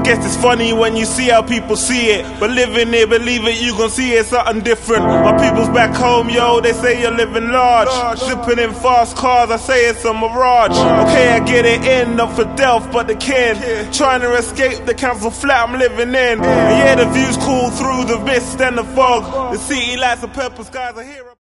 guess it's funny when you see how people see it, but living it, believe it, you gon' see it's something different. My people's back home, yo, they say you're living large. Zipping in fast cars, I say it's a mirage. Okay, I get it in, up for Delft, but the kid trying to escape the council flat I'm living in. And yeah, the view's cool through the mist and the fog. The city lights and purple skies are here.